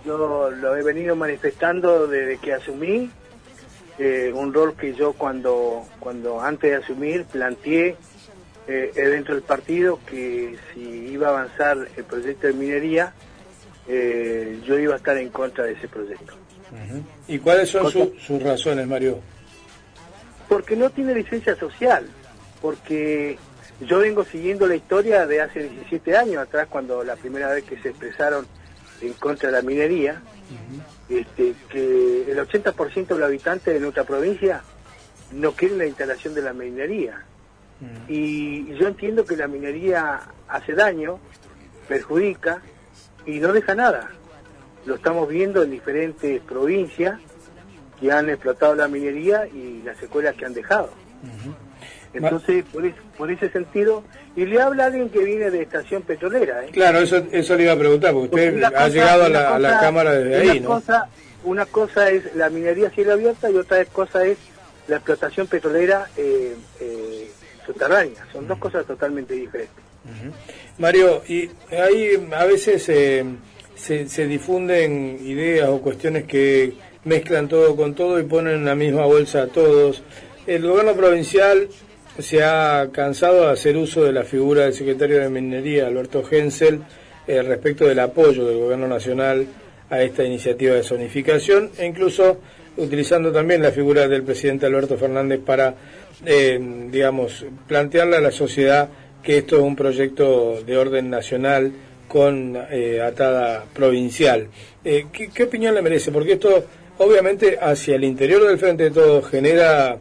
Yo lo he venido manifestando desde que asumí, un rol que yo cuando antes de asumir planteé dentro del partido que si iba a avanzar el proyecto de minería, yo iba a estar en contra de ese proyecto. ¿Y cuáles son sus razones, Mario? Porque no tiene licencia social, porque yo vengo siguiendo la historia de hace 17 años atrás, cuando la primera vez que se expresaron en contra de la minería, que el 80% de los habitantes de nuestra provincia no quieren la instalación de la minería. Y yo entiendo que la minería hace daño, perjudica y no deja nada. Lo estamos viendo en diferentes provincias que han explotado la minería y las secuelas que han dejado. Entonces, por ese sentido, y le habla a alguien que viene de estación petrolera. Claro, eso le iba a preguntar, porque usted ha llegado a la Cámara desde ahí, ¿no? Una cosa es la minería a cielo abierto y otra cosa es la explotación petrolera subterránea. Son dos cosas totalmente diferentes. Mario, y ahí a veces se difunden ideas o cuestiones que mezclan todo con todo y ponen en la misma bolsa a todos. El gobierno provincial se ha cansado de hacer uso de la figura del secretario de Minería, Alberto Hensel, respecto del apoyo del gobierno nacional a esta iniciativa de zonificación, e incluso utilizando también la figura del presidente Alberto Fernández para, plantearle a la sociedad que esto es un proyecto de orden nacional con atada provincial. ¿Qué opinión le merece? Porque esto, obviamente, hacia el interior del Frente de Todos genera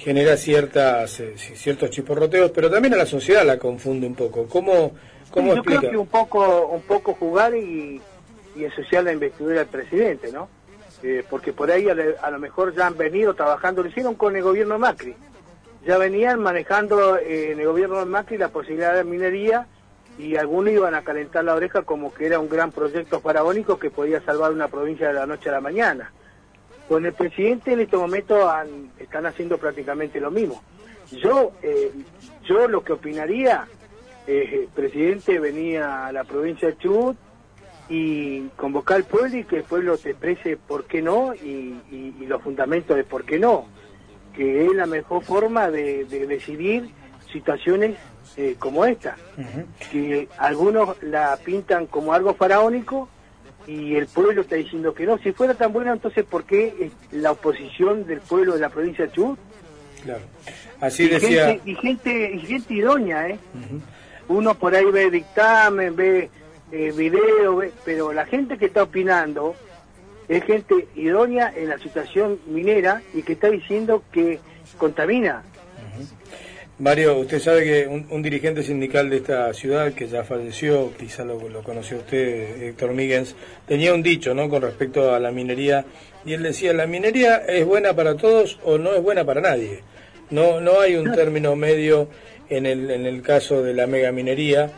ciertos chisporroteos, pero también a la sociedad la confunde un poco. ¿Cómo yo explica? Creo que un poco jugar y ensuciar la investidura del presidente, ¿no? Porque por ahí a lo mejor ya han venido trabajando, lo hicieron con el gobierno de Macri, ya venían manejando en el gobierno de Macri la posibilidad de minería y algunos iban a calentar la oreja como que era un gran proyecto faraónico que podía salvar una provincia de la noche a la mañana. Con el presidente en este momento están haciendo prácticamente lo mismo. Yo lo que opinaría, el presidente venía a la provincia de Chubut y convocar al pueblo y que el pueblo te exprese por qué no y los fundamentos de por qué no, que es la mejor forma de decidir situaciones como esta, que algunos la pintan como algo faraónico y el pueblo está diciendo que no. Si fuera tan bueno, entonces ¿por qué la oposición del pueblo de la provincia de Chubut? Claro, así decía. Gente idónea, Uno por ahí ve dictamen, ve video, pero la gente que está opinando es gente idónea en la situación minera y que está diciendo que contamina. Mario, usted sabe que un dirigente sindical de esta ciudad, que ya falleció, quizá lo conoció usted, Héctor Míguez, tenía un dicho, ¿no?, con respecto a la minería, y él decía, la minería es buena para todos o no es buena para nadie. No hay un término medio en el caso de la megaminería,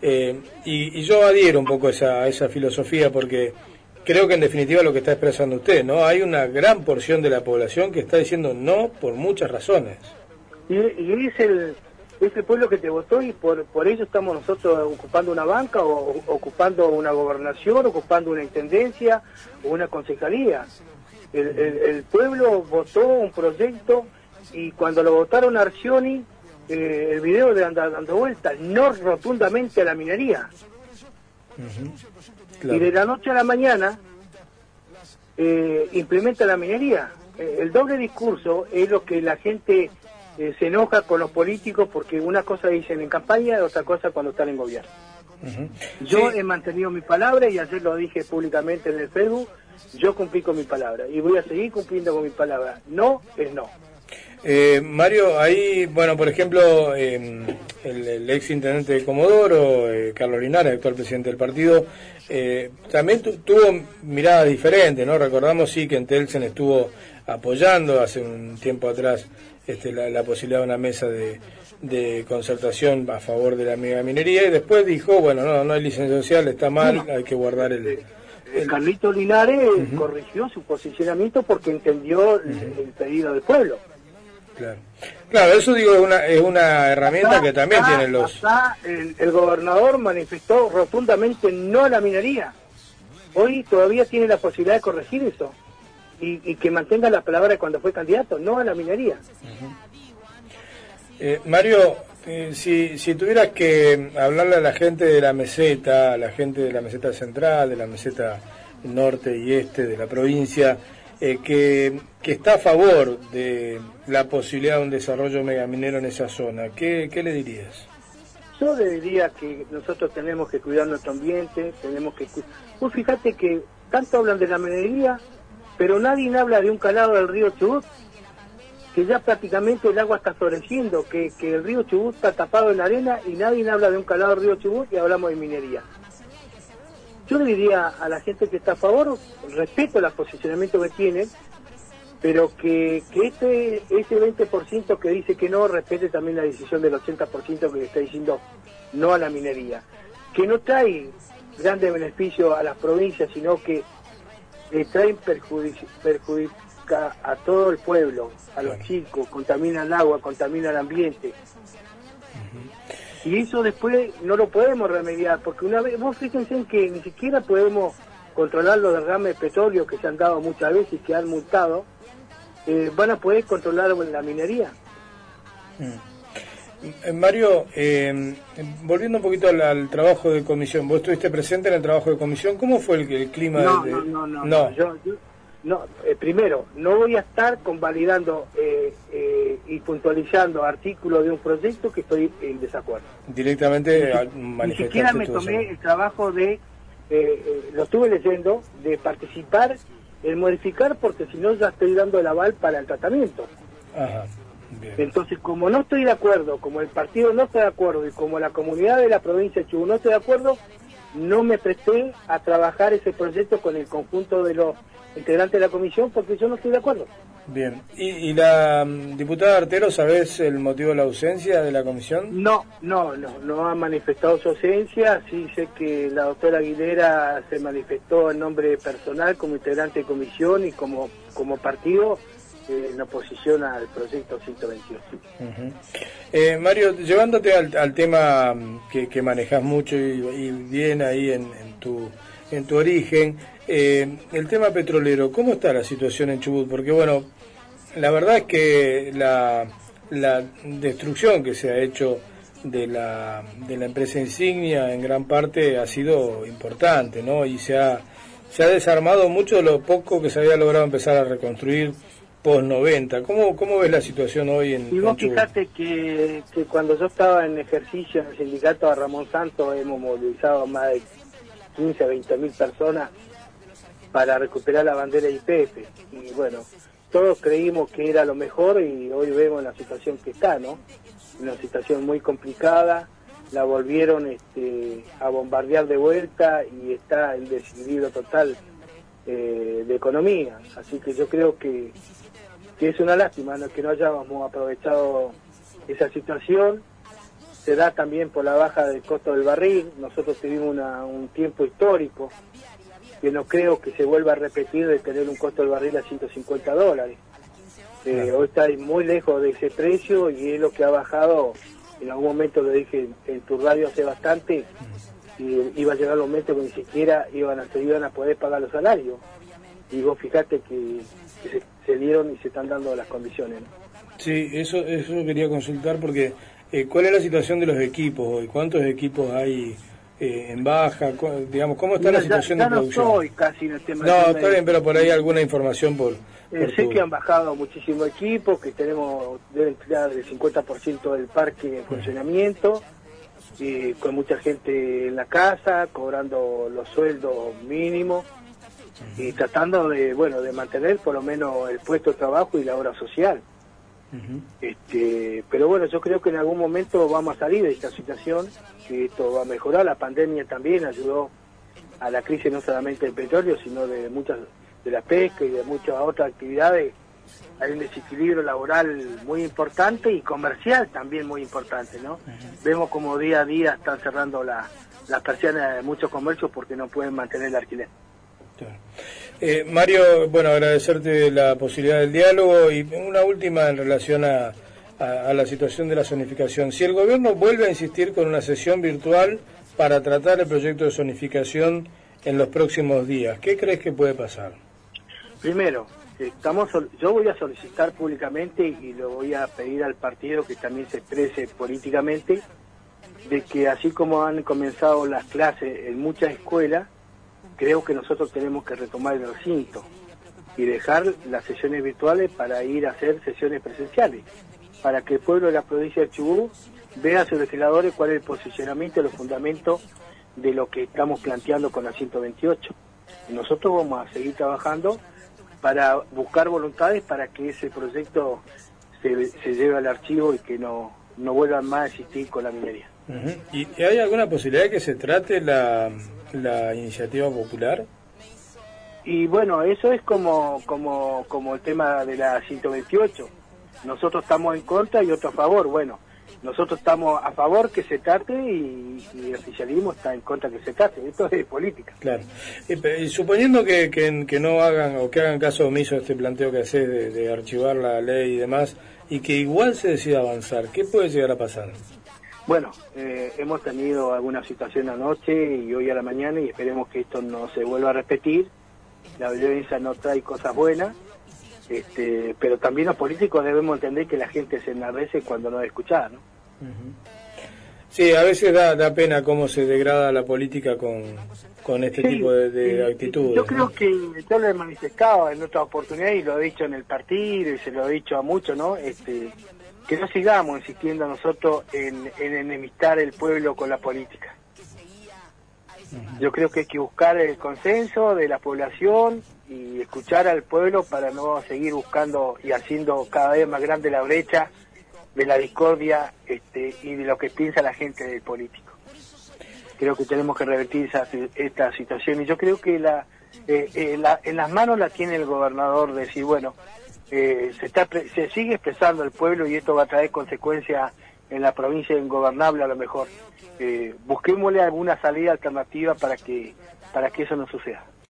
y yo adhiero un poco a esa filosofía, porque creo que en definitiva lo que está expresando usted, ¿no? Hay una gran porción de la población que está diciendo no por muchas razones. Y es el pueblo que te votó y por ello estamos nosotros ocupando una banca o ocupando una gobernación, ocupando una intendencia o una concejalía. El pueblo votó un proyecto y cuando lo votaron a Arcioni, el video de andar dando vueltas, no rotundamente a la minería. Claro. Y de la noche a la mañana implementa la minería. El doble discurso es lo que la gente se enoja con los políticos, porque una cosa dicen en campaña y otra cosa cuando están en gobierno. Yo he mantenido mi palabra y ayer lo dije públicamente en el Facebook, yo cumplí con mi palabra y voy a seguir cumpliendo con mi palabra. No es no. Mario, ahí, bueno, por ejemplo, el ex intendente de Comodoro, Carlos Linares, actual presidente del partido, también tuvo miradas diferentes, ¿no? Recordamos, sí, que en Telsen estuvo apoyando hace un tiempo atrás la posibilidad de una mesa de concertación a favor de la megaminería, y después dijo, bueno, no hay licencia social, está mal, hay que guardar el Carlito Linares corrigió su posicionamiento porque entendió el pedido del pueblo. Claro, eso digo, es una herramienta que también tienen los... El gobernador manifestó rotundamente no a la minería. hoy todavía tiene la posibilidad de corregir eso y que mantenga la palabra de cuando fue candidato, no a la minería. Mario, si tuvieras que hablarle a la gente de la meseta, a la gente de la meseta central, de la meseta norte y este de la provincia, que está a favor de la posibilidad de un desarrollo megaminero en esa zona, ¿qué le dirías? Yo le diría que nosotros tenemos que cuidar nuestro ambiente, tenemos que... Vos fíjate que tanto hablan de la minería, pero nadie habla de un calado del río Chubut, que ya prácticamente el agua está floreciendo, que el río Chubut está tapado en arena y nadie habla de un calado del río Chubut y hablamos de minería. Yo le diría a la gente que está a favor, respeto el posicionamiento que tienen, pero que ese 20% que dice que no, respete también la decisión del 80% que le está diciendo no a la minería, que no trae grandes beneficios a las provincias, sino que le traen perjudica a todo el pueblo, a los chicos, contamina el agua, contamina el ambiente. Y eso después no lo podemos remediar, porque una vez, vos fíjense en que ni siquiera podemos controlar los derrames de petróleo que se han dado muchas veces y que han multado, van a poder controlar la minería. Mario, volviendo un poquito al trabajo de comisión, vos estuviste presente en el trabajo de comisión, ¿cómo fue el clima? No. Primero, no voy a estar convalidando y puntualizando artículos de un proyecto que estoy en desacuerdo. Directamente ni siquiera me tomé el trabajo de, lo estuve leyendo, de participar en modificar, porque si no ya estoy dando el aval para el tratamiento. Ajá, bien. Entonces, como no estoy de acuerdo, como el partido no está de acuerdo y como la comunidad de la provincia de Chubut no está de acuerdo, no me presté a trabajar ese proyecto con el conjunto de los integrantes de la comisión, porque yo no estoy de acuerdo. Bien. ¿Y la diputada Artero, sabés el motivo de la ausencia de la comisión? No ha manifestado su ausencia. Sí sé que la doctora Aguilera se manifestó en nombre personal como integrante de comisión y como partido en oposición al proyecto 128. Mario, llevándote al tema que manejas mucho y bien ahí en tu origen, el tema petrolero, ¿cómo está la situación en Chubut? Porque bueno, la verdad es que la destrucción que se ha hecho de la empresa insignia en gran parte ha sido importante, ¿no? Y se ha desarmado mucho de lo poco que se había logrado empezar a reconstruir post-90. ¿Cómo ves la situación hoy en Chubut? Y vos fíjate que cuando yo estaba en ejercicio en el sindicato de Ramón Santos hemos movilizado más de 15 a 20 mil personas para recuperar la bandera YPF. Y bueno, todos creímos que era lo mejor y hoy vemos la situación que está, ¿no? Una situación muy complicada, la volvieron a bombardear de vuelta y está en desequilibrio total de economía. Así que yo creo que es una lástima, ¿no?, que no hayamos aprovechado esa situación. Se da también por la baja del costo del barril. Nosotros tuvimos un tiempo histórico que no creo que se vuelva a repetir, de tener un costo del barril a $150. Hoy está muy lejos de ese precio y es lo que ha bajado. En algún momento lo dije en tu radio hace bastante, y iba a llegar el momento que ni siquiera iban a poder pagar los salarios. Y vos fijate que se dieron y se están dando las condiciones, ¿no? Sí, eso quería consultar porque ¿cuál es la situación de los equipos hoy? ¿Cuántos equipos hay en baja? Digamos, ¿cómo está la situación de producción? No estoy casi en el tema. No, está bien, pero por ahí alguna información sé que han bajado muchísimos equipos, que deben tirar el 50% del parque en funcionamiento, con mucha gente en la casa, cobrando los sueldos mínimos y tratando de mantener por lo menos el puesto de trabajo y la obra social. Pero bueno, yo creo que en algún momento vamos a salir de esta situación, que esto va a mejorar. La pandemia también ayudó a la crisis, no solamente del petróleo, sino de muchas de la pesca y de muchas otras actividades. Hay un desequilibrio laboral muy importante y comercial también muy importante, ¿no? Vemos como día a día están cerrando las persianas de muchos comercios porque no pueden mantener el alquiler. Claro. Mario, bueno, agradecerte la posibilidad del diálogo y una última en relación a la situación de la zonificación. Si el gobierno vuelve a insistir con una sesión virtual para tratar el proyecto de zonificación en los próximos días, ¿qué crees que puede pasar? Primero, yo voy a solicitar públicamente y lo voy a pedir al partido que también se exprese políticamente, de que así como han comenzado las clases en muchas escuelas, creo que nosotros tenemos que retomar el recinto y dejar las sesiones virtuales para ir a hacer sesiones presenciales, para que el pueblo de la provincia de Chubut vea a sus legisladores cuál es el posicionamiento y los fundamentos de lo que estamos planteando con la 128. Y nosotros vamos a seguir trabajando para buscar voluntades para que ese proyecto se lleve al archivo y que no vuelvan más a existir con la minería. Uh-huh. ¿Y hay alguna posibilidad de que se trate la iniciativa popular? Y bueno, eso es como el tema de la 128. Nosotros estamos en contra y otros a favor. Bueno, nosotros estamos a favor que se trate y el oficialismo está en contra que se trate. Esto es política. Claro. Y suponiendo que no hagan o que hagan caso omiso a este planteo que haces de archivar la ley y demás, y que igual se decida avanzar, ¿qué puede llegar a pasar? Bueno, hemos tenido alguna situación anoche y hoy a la mañana y esperemos que esto no se vuelva a repetir. La violencia no trae cosas buenas, pero también los políticos debemos entender que la gente se enardece cuando no es escuchada, ¿no? Uh-huh. Sí, a veces da pena cómo se degrada la política con este tipo de actitudes. Yo creo que yo lo he manifestado en otra oportunidad y lo he dicho en el partido y se lo he dicho a muchos, ¿no? Que no sigamos insistiendo nosotros en enemistar el pueblo con la política. Yo creo que hay que buscar el consenso de la población y escuchar al pueblo para no seguir buscando y haciendo cada vez más grande la brecha de la discordia y de lo que piensa la gente del político. Creo que tenemos que revertir esta situación y yo creo que en las manos la tiene el gobernador de decir, bueno, se sigue expresando el pueblo y esto va a traer consecuencias en la provincia ingobernable a lo mejor. Busquémosle alguna salida alternativa para que eso no suceda.